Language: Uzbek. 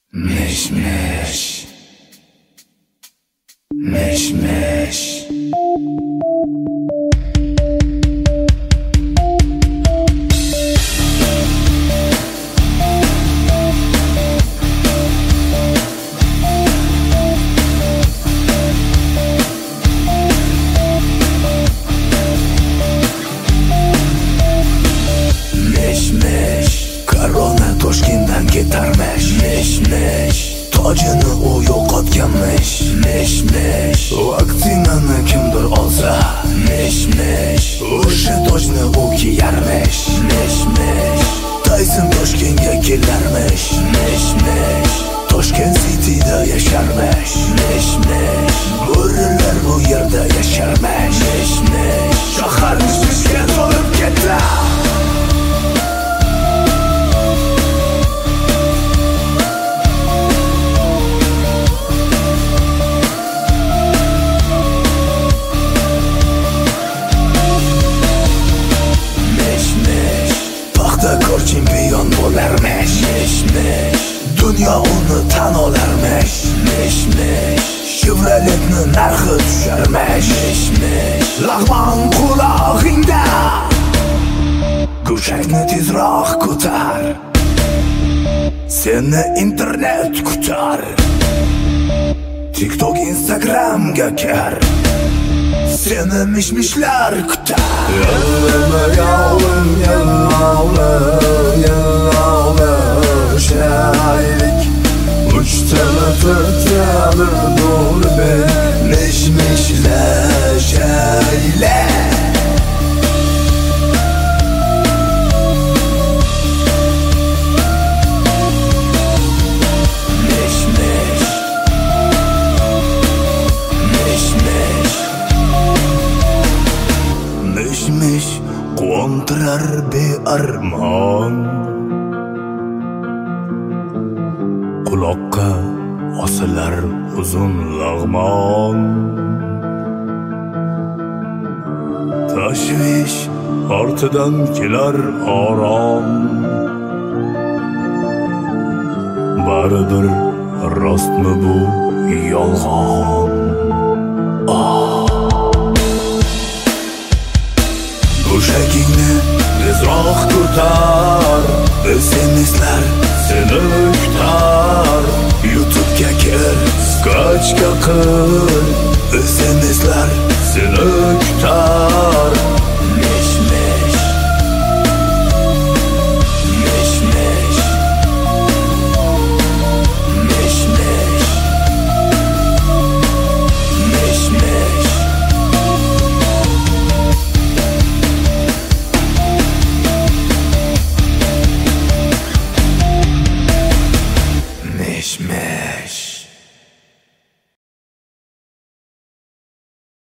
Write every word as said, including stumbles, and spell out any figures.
Mesh mesh Mesh mesh Mesh mesh Korona Toshkentdan ketarmish. Mesh mesh tojini u yo'qotganmish. Mesh mesh vaksinani kimdir olsa, mesh mesh o'sha tojni u kiyarmish. Mesh mesh Tayson Toshkentga kelarmish. Mesh mesh Toshkent Cityda yasharmish. Mesh mesh bo'rilar bu yerda yasharmish. Mesh mesh shahar mishmishga to'lib ketdi. Paxtakor chempion bo'larmish. Mesh mesh dunyo uni tan olarmish. Mesh mesh Chevroletni narxi tusharmish. Mesh mesh lag'mon qulog'ingda, go'shakni tezroq ko'tar, seni internet kutar. TikTok, Instagramga kir, seni mishmishlar kutar. Yallama yavrum yallovli, yallovli shaylik, uchtala to'rttala bo'lib mishmishlashaylik. Mish quvontirar bearmon, quloqqa osilar uzun lag'mon. Tashvish ortidan kelar orom, baribir rostmi bu yolg'on? Go'shagingni tezroq ko'tar, S M Slar seni kutar. YouTube'ga kir, skachka qil, S M Slar seni kutar. Mesh mesh Mesh mesh Mesh mesh Mesh mesh Mesh mesh